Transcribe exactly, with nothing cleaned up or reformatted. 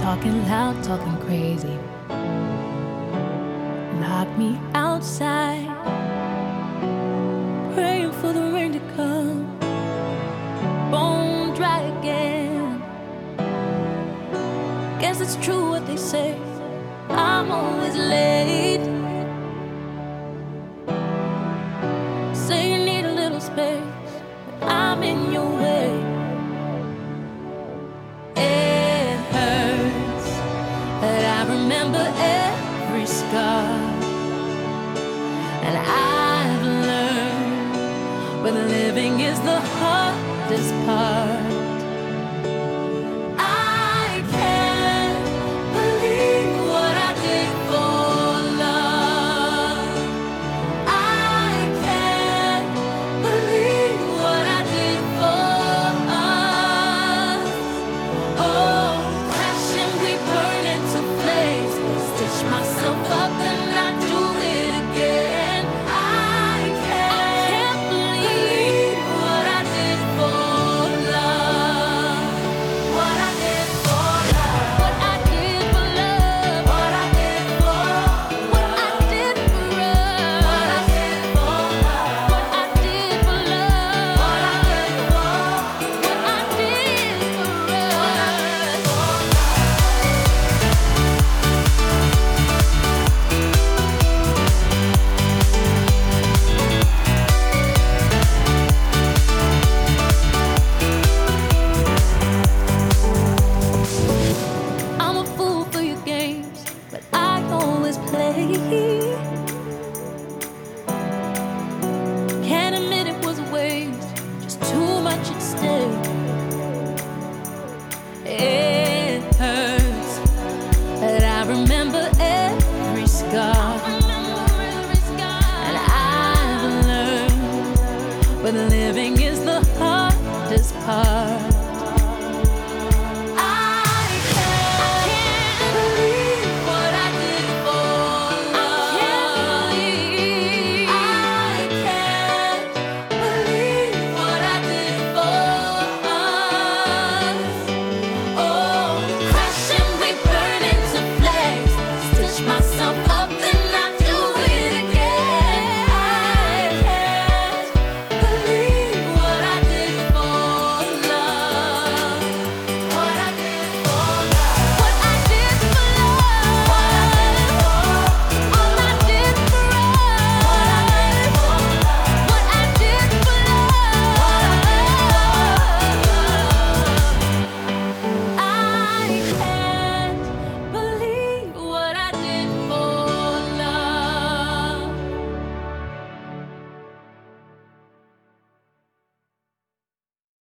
talking loud, talking crazy. Lock me outside, praying for the rain to come. Bone dry again. Guess it's true what they say, I'm always late. Say you need a little space, but I'm in your way. It hurts, but I remember every scar, and I